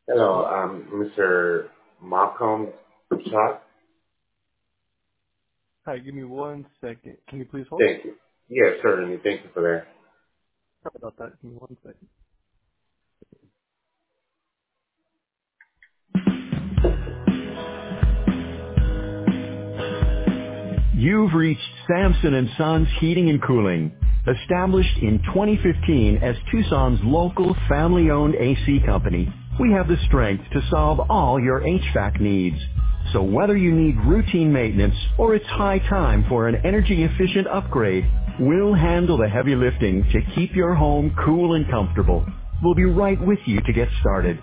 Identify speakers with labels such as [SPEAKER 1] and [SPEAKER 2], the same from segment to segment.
[SPEAKER 1] Hello, Mr. Malcolm Shot.
[SPEAKER 2] Hi, give me 1 second. Can you please hold?
[SPEAKER 1] Thank you. Yes, certainly. Thank you for that.
[SPEAKER 2] Sorry about that. Give me 1 second. You've reached Samson and Sons Heating and Cooling. Established in 2015 as Tucson's local family-owned AC company, we have the strength to solve all your HVAC needs. So whether you need routine maintenance or it's high time for an energy-efficient upgrade, we'll handle the heavy lifting to keep your home cool and comfortable. We'll be right with you to get started.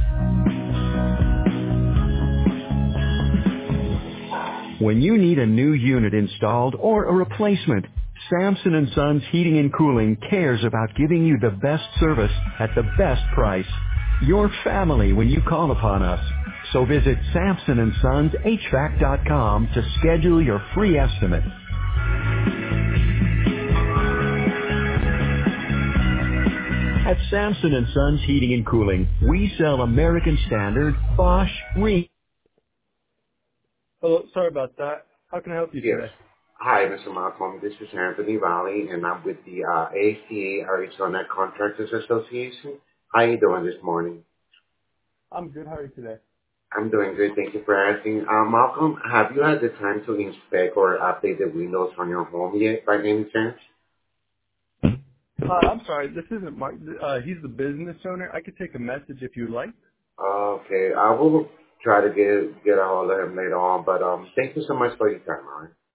[SPEAKER 2] When you need a new unit installed or a replacement, Samson and Sons Heating and Cooling cares about giving you the best service at the best price. Your family when you call upon us. So visit SamsonandSonsHVAC.com to schedule your free estimate. At Samson and Sons Heating and Cooling, we sell American Standard, Bosch, Rheem. Hello, sorry about that. How can I help you
[SPEAKER 1] Yes.
[SPEAKER 2] today?
[SPEAKER 1] Hi, Mr. Malcolm. This is Anthony Valley, and I'm with the ACA Arizona Contractors Association. How you doing this morning?
[SPEAKER 2] I'm good. How are you today?
[SPEAKER 1] I'm doing good. Thank you for asking. Malcolm, have you had the time to inspect or update the windows on your home yet, by any chance?
[SPEAKER 2] I'm sorry, this isn't Mark. He's the business owner. I could take a message if you'd like.
[SPEAKER 1] Okay, I will try to get a hold of him later on, but thank you so much for your time, all right?